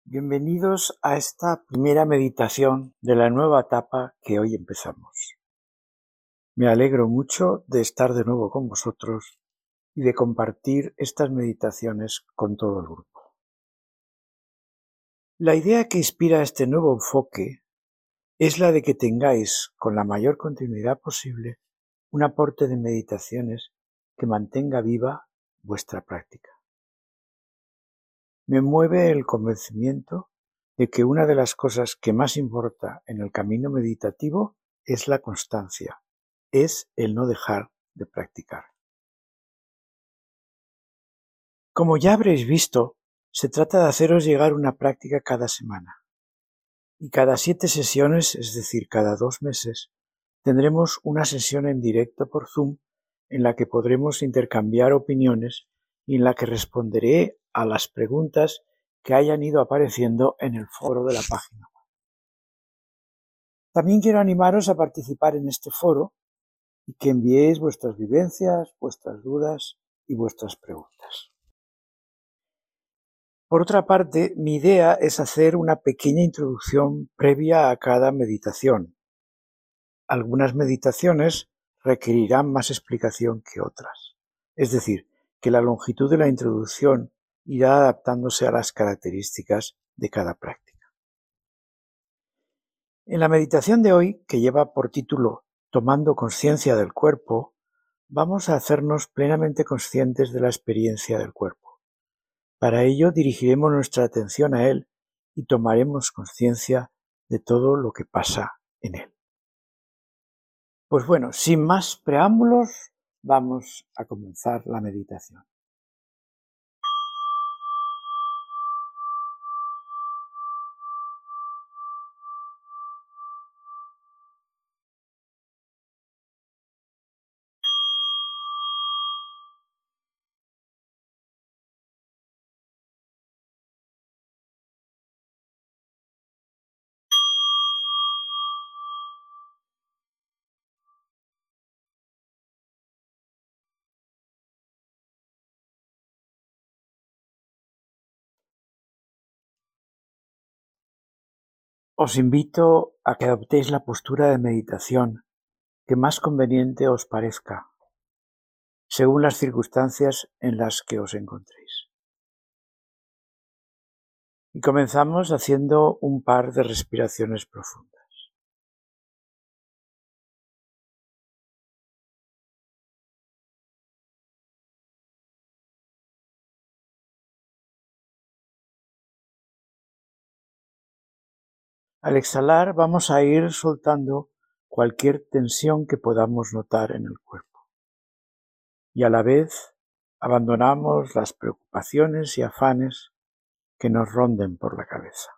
Bienvenidos a esta primera meditación de la nueva etapa que hoy empezamos. Me alegro mucho de estar de nuevo con vosotros y de compartir estas meditaciones con todo el grupo. La idea que inspira este nuevo enfoque es la de que tengáis con la mayor continuidad posible un aporte de meditaciones que mantenga viva vuestra práctica. Me mueve el convencimiento de que una de las cosas que más importa en el camino meditativo es la constancia, es el no dejar de practicar. Como ya habréis visto, se trata de haceros llegar una práctica cada semana. Y cada 7 sesiones, es decir, cada 2 meses, tendremos una sesión en directo por Zoom en la que podremos intercambiar opiniones y en la que responderé a las preguntas que hayan ido apareciendo en el foro de la página. También quiero animaros a participar en este foro y que enviéis vuestras vivencias, vuestras dudas y vuestras preguntas. Por otra parte, mi idea es hacer una pequeña introducción previa a cada meditación. Algunas meditaciones requerirán más explicación que otras. Es decir, que la longitud de la introducción irá adaptándose a las características de cada práctica. En la meditación de hoy, que lleva por título Tomando conciencia del cuerpo, vamos a hacernos plenamente conscientes de la experiencia del cuerpo. Para ello dirigiremos nuestra atención a él y tomaremos conciencia de todo lo que pasa en él. Pues bueno, sin más preámbulos, vamos a comenzar la meditación. Os invito a que adoptéis la postura de meditación que más conveniente os parezca, según las circunstancias en las que os encontréis. Y comenzamos haciendo un par de respiraciones profundas. Al exhalar vamos a ir soltando cualquier tensión que podamos notar en el cuerpo. Y a la vez abandonamos las preocupaciones y afanes que nos ronden por la cabeza.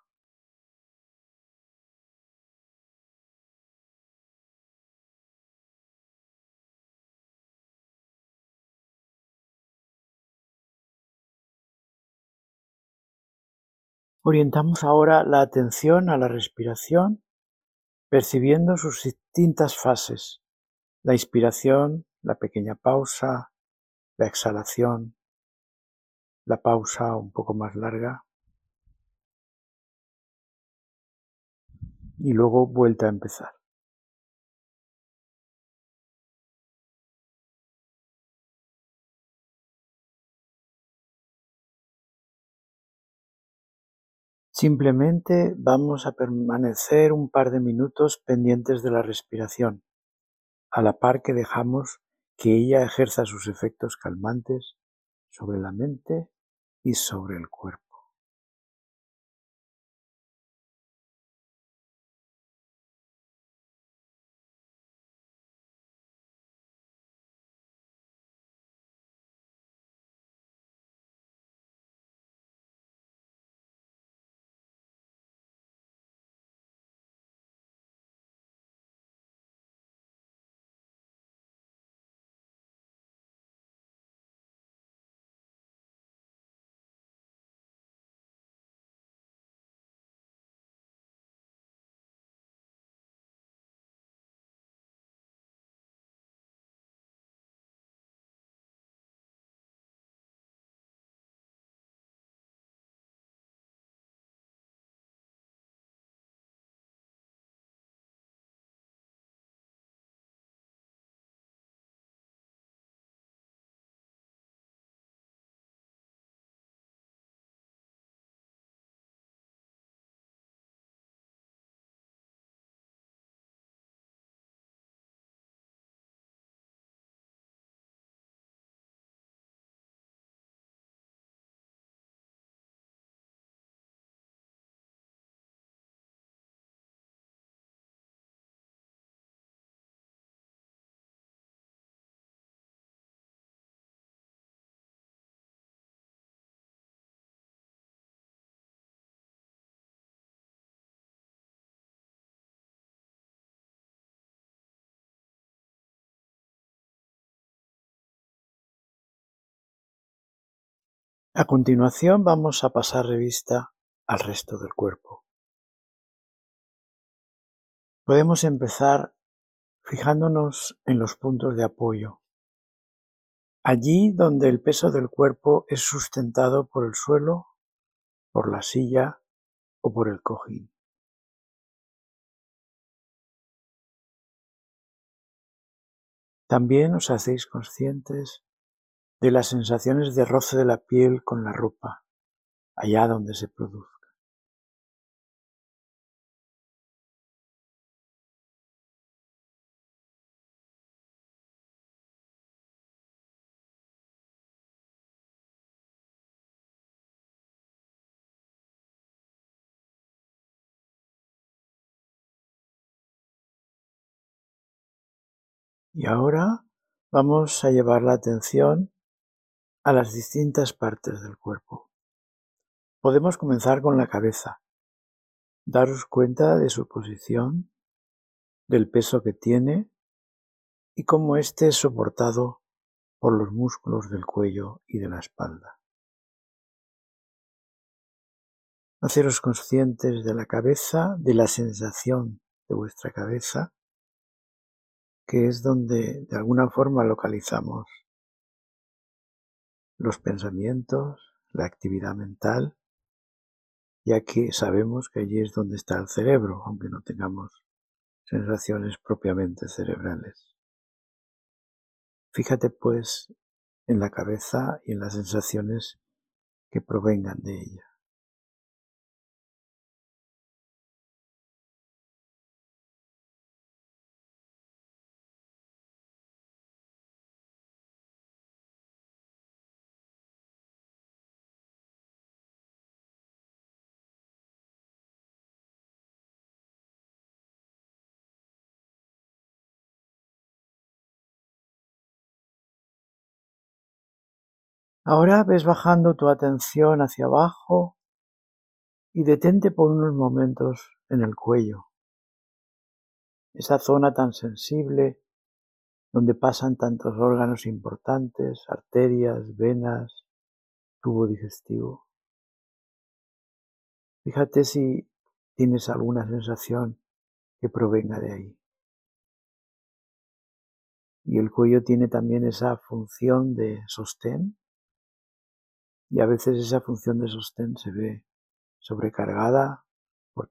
Orientamos ahora la atención a la respiración, percibiendo sus distintas fases: la inspiración, la pequeña pausa, la exhalación, la pausa un poco más larga y luego vuelta a empezar. Simplemente vamos a permanecer un par de minutos pendientes de la respiración, a la par que dejamos que ella ejerza sus efectos calmantes sobre la mente y sobre el cuerpo. A continuación vamos a pasar revista al resto del cuerpo. Podemos empezar fijándonos en los puntos de apoyo, allí donde el peso del cuerpo es sustentado por el suelo, por la silla o por el cojín. También os hacéis conscientes de las sensaciones de roce de la piel con la ropa, allá donde se produzca. Y ahora vamos a llevar la atención a las distintas partes del cuerpo. Podemos comenzar con la cabeza. Daros cuenta de su posición, del peso que tiene y cómo éste es soportado por los músculos del cuello y de la espalda. Haceros conscientes de la cabeza, de la sensación de vuestra cabeza, que es donde de alguna forma localizamos los pensamientos, la actividad mental, ya que sabemos que allí es donde está el cerebro, aunque no tengamos sensaciones propiamente cerebrales. Fíjate pues en la cabeza y en las sensaciones que provengan de ella. Ahora ves bajando tu atención hacia abajo y detente por unos momentos en el cuello, esa zona tan sensible donde pasan tantos órganos importantes, arterias, venas, tubo digestivo. Fíjate si tienes alguna sensación que provenga de ahí. Y el cuello tiene también esa función de sostén, y a veces esa función de sostén se ve sobrecargada por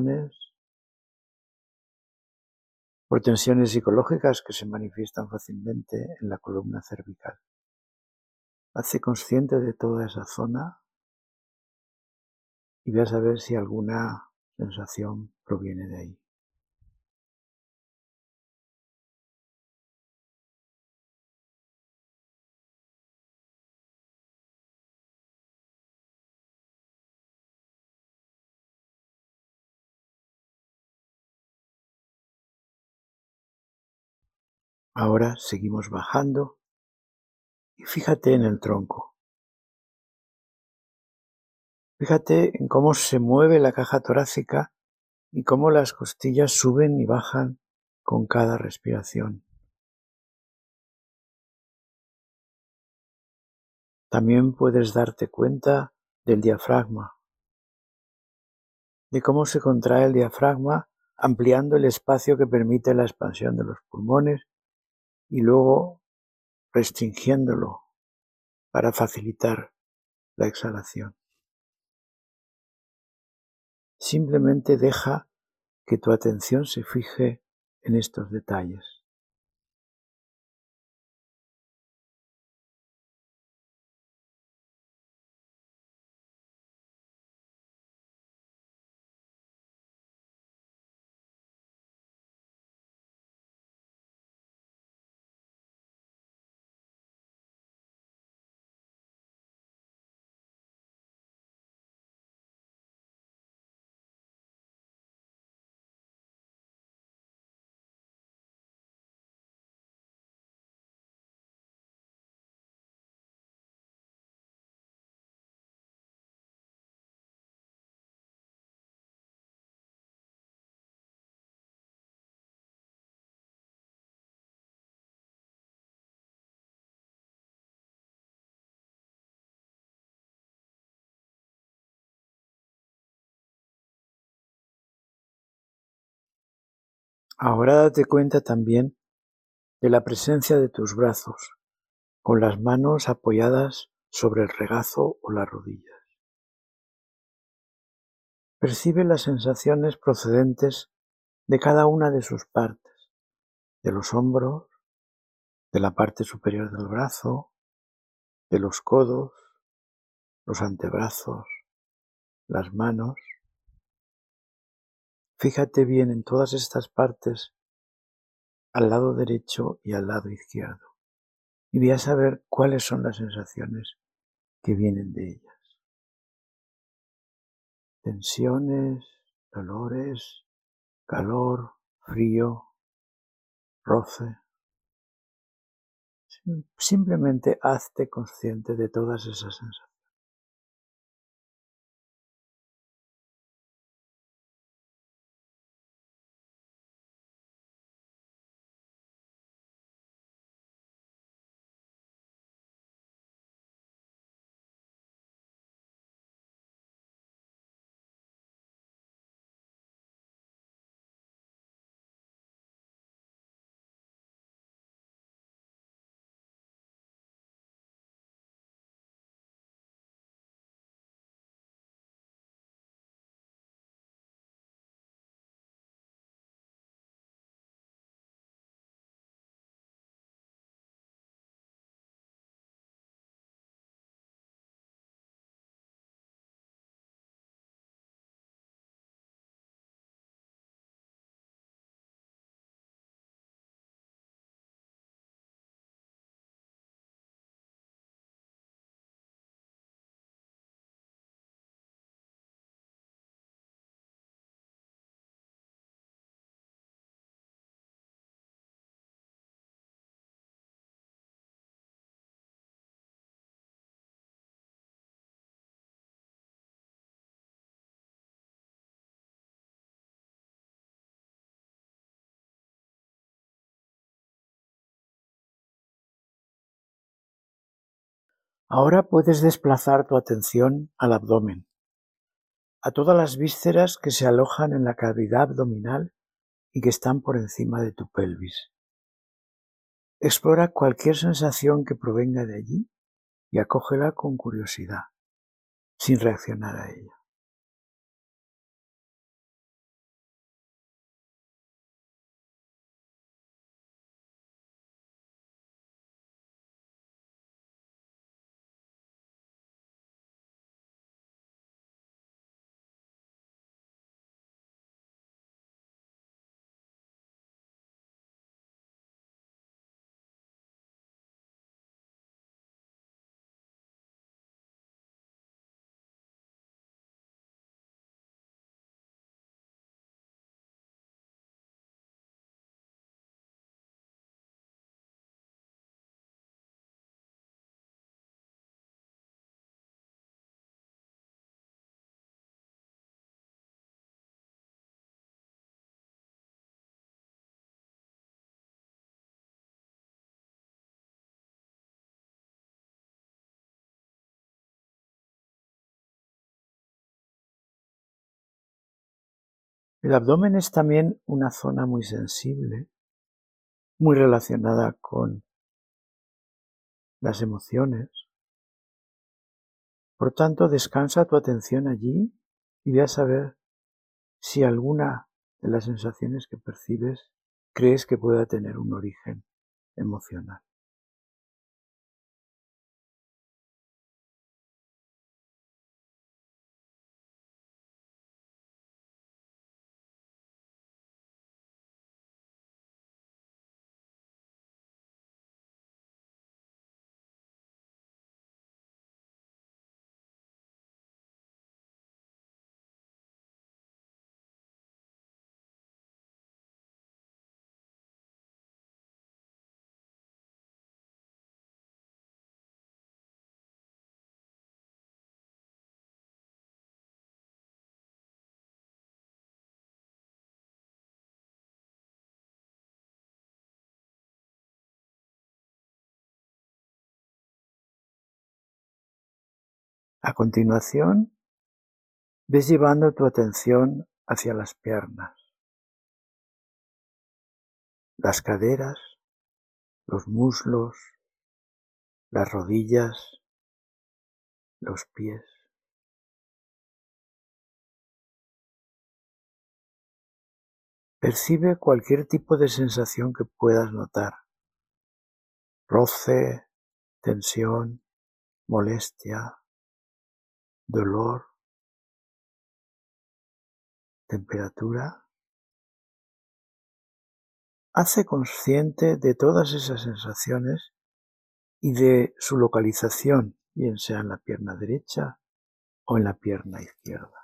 tensiones psicológicas que se manifiestan fácilmente en la columna cervical. Hazte consciente de toda esa zona y ve a saber si alguna sensación proviene de ahí. Ahora seguimos bajando y fíjate en el tronco. Fíjate en cómo se mueve la caja torácica y cómo las costillas suben y bajan con cada respiración. También puedes darte cuenta del diafragma, de cómo se contrae el diafragma ampliando el espacio que permite la expansión de los pulmones y luego restringiéndolo para facilitar la exhalación. Simplemente deja que tu atención se fije en estos detalles. Ahora date cuenta también de la presencia de tus brazos, con las manos apoyadas sobre el regazo o las rodillas. Percibe las sensaciones procedentes de cada una de sus partes, de los hombros, de la parte superior del brazo, de los codos, los antebrazos, las manos. Fíjate bien en todas estas partes, al lado derecho y al lado izquierdo, y ve a saber cuáles son las sensaciones que vienen de ellas. Tensiones, dolores, calor, frío, roce. Simplemente hazte consciente de todas esas sensaciones. Ahora puedes desplazar tu atención al abdomen, a todas las vísceras que se alojan en la cavidad abdominal y que están por encima de tu pelvis. Explora cualquier sensación que provenga de allí y acógela con curiosidad, sin reaccionar a ella. El abdomen es también una zona muy sensible, muy relacionada con las emociones. Por tanto, descansa tu atención allí y ve a saber si alguna de las sensaciones que percibes crees que pueda tener un origen emocional. A continuación, ves llevando tu atención hacia las piernas. las caderas, los muslos, las rodillas, los pies. Percibe cualquier tipo de sensación que puedas notar: roce, tensión, molestia, dolor, temperatura. Hace consciente de todas esas sensaciones y de su localización, bien sea en la pierna derecha o en la pierna izquierda.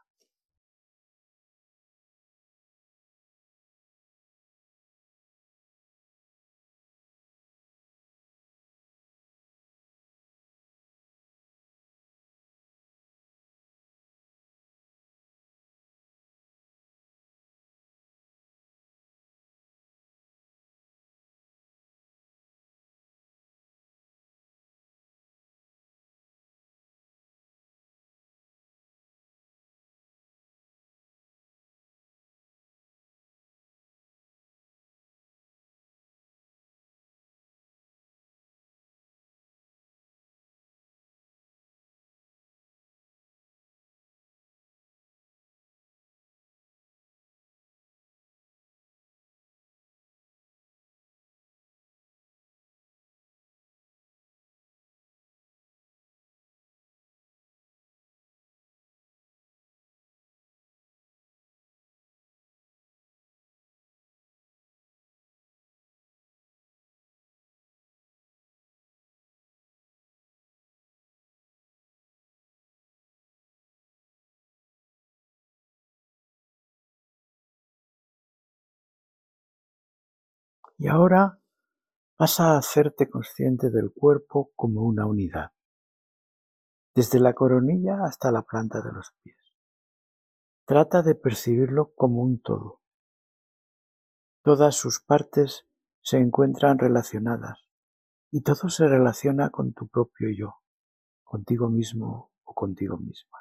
Y ahora pasa a hacerte consciente del cuerpo como una unidad, desde la coronilla hasta la planta de los pies. Trata de percibirlo como un todo. Todas sus partes se encuentran relacionadas y todo se relaciona con tu propio yo, contigo mismo o contigo misma.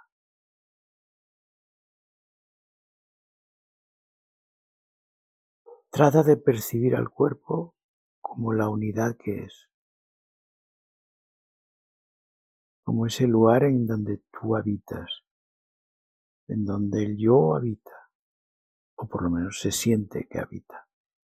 Trata de percibir al cuerpo como la unidad que es, como ese lugar en donde tú habitas, en donde el yo habita, o por lo menos se siente que habita.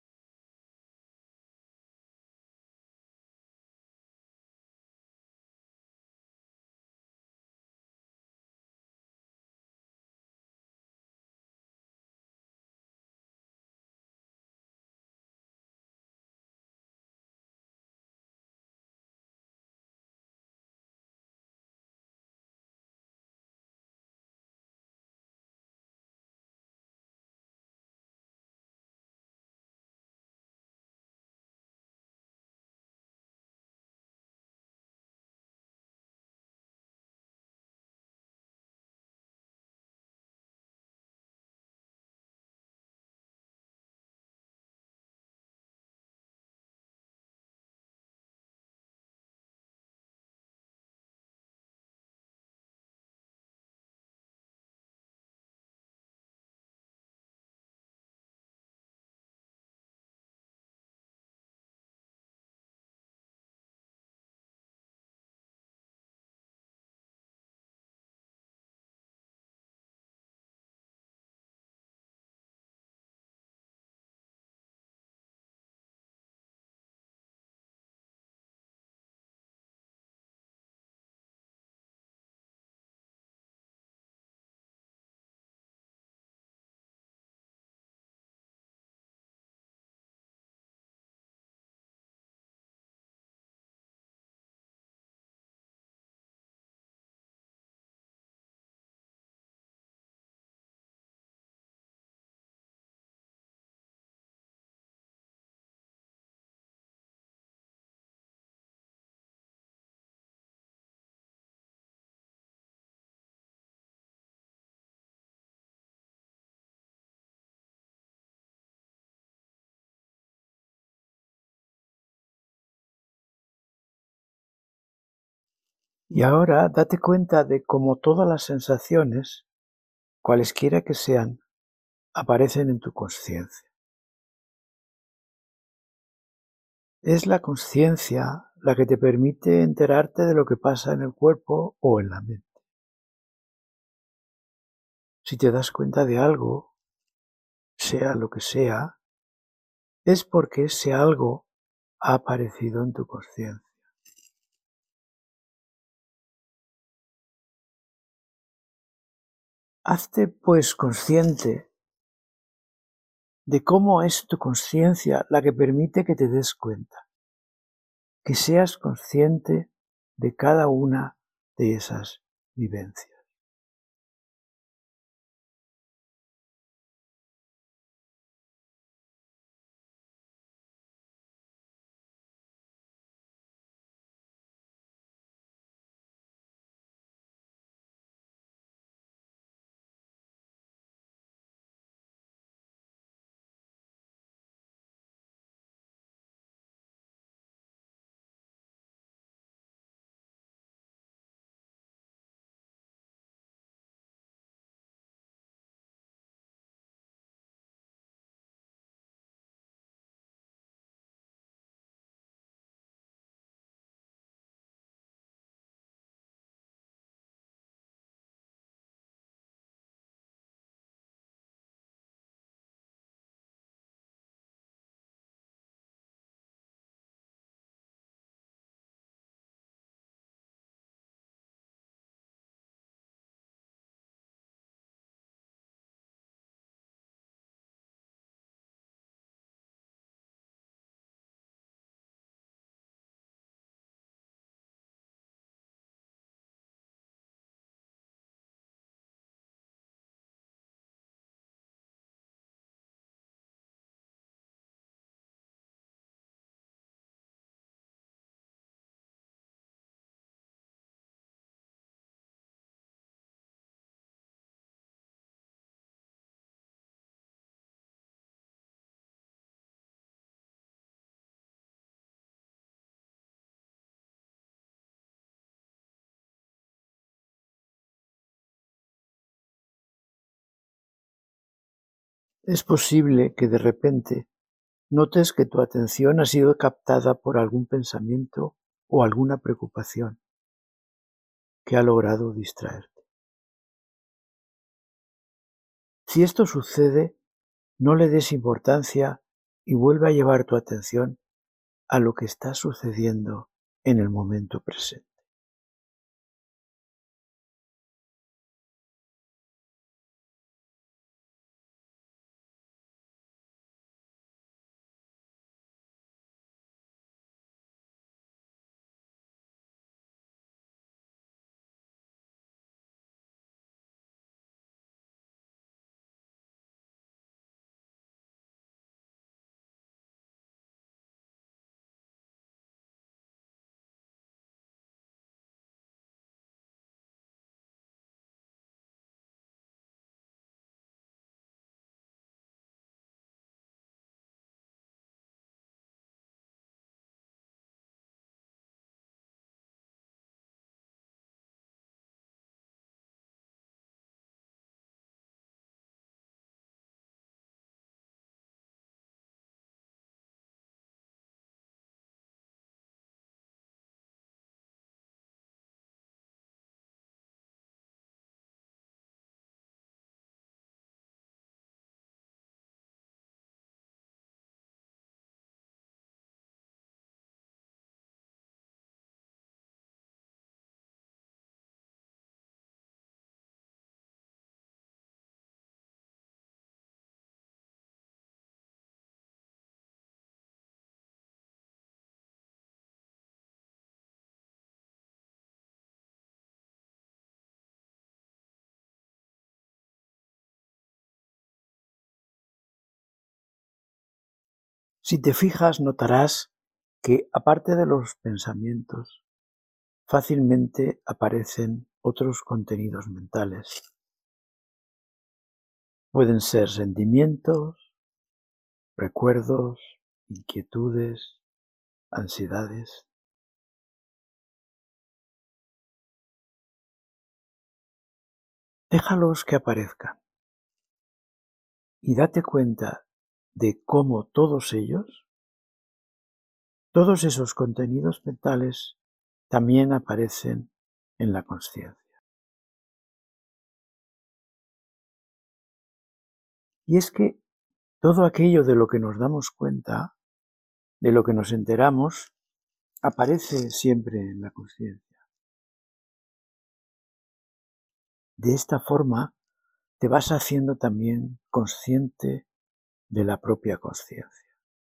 Y ahora date cuenta de cómo todas las sensaciones, cualesquiera que sean, aparecen en tu conciencia. Es la consciencia la que te permite enterarte de lo que pasa en el cuerpo o en la mente. Si te das cuenta de algo, sea lo que sea, es porque ese algo ha aparecido en tu consciencia. Hazte, pues, consciente de cómo es tu consciencia la que permite que te des cuenta, que seas consciente de cada una de esas vivencias. Es posible que de repente notes que tu atención ha sido captada por algún pensamiento o alguna preocupación que ha logrado distraerte. Si esto sucede, no le des importancia y vuelve a llevar tu atención a lo que está sucediendo en el momento presente. Si te fijas, notarás que, aparte de los pensamientos, fácilmente aparecen otros contenidos mentales. Pueden ser sentimientos, recuerdos, inquietudes, ansiedades. Déjalos que aparezcan y date cuenta de cómo todos ellos, Todos esos contenidos mentales también aparecen en la consciencia. Y es que todo aquello de lo que nos damos cuenta, de lo que nos enteramos, aparece siempre en la consciencia. De esta forma, te vas haciendo también consciente de la propia consciencia.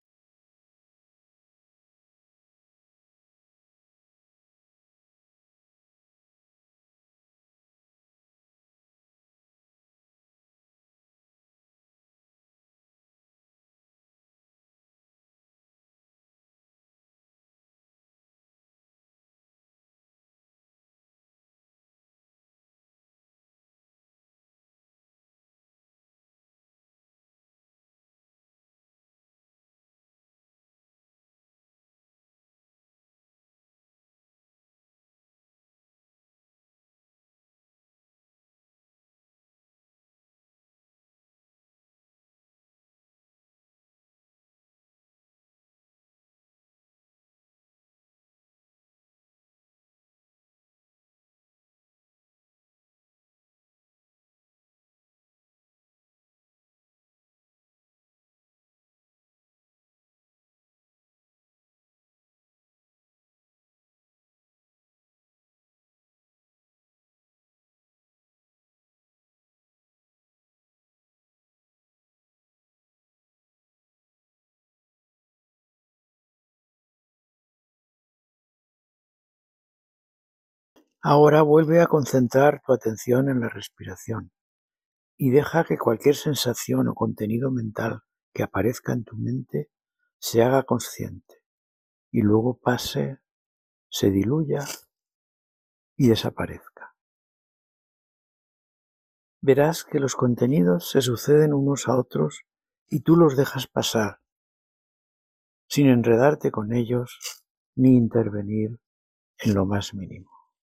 Ahora vuelve a concentrar tu atención en la respiración y deja que cualquier sensación o contenido mental que aparezca en tu mente se haga consciente y luego pase, se diluya y desaparezca. Verás que los contenidos se suceden unos a otros y tú los dejas pasar, sin enredarte con ellos ni intervenir en lo más mínimo.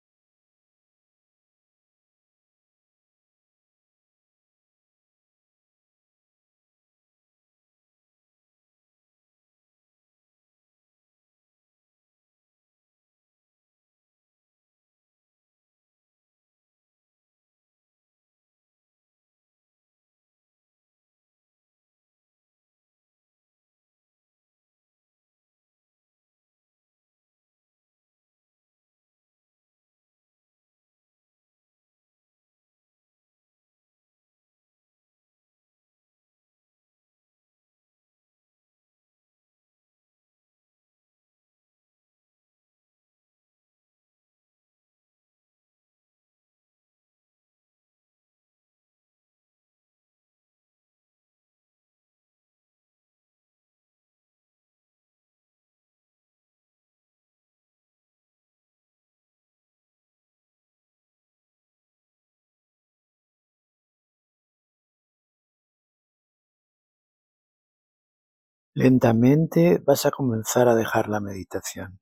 Lentamente vas a comenzar a dejar la meditación.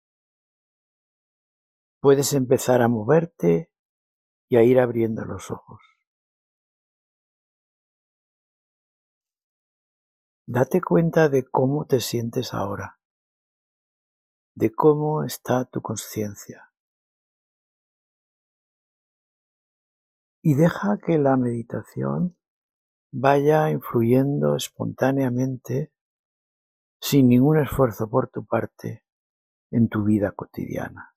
Puedes empezar a moverte y a ir abriendo los ojos. Date cuenta de cómo te sientes ahora, de cómo está tu conciencia. Y deja que la meditación vaya influyendo espontáneamente, sin ningún esfuerzo por tu parte, en tu vida cotidiana.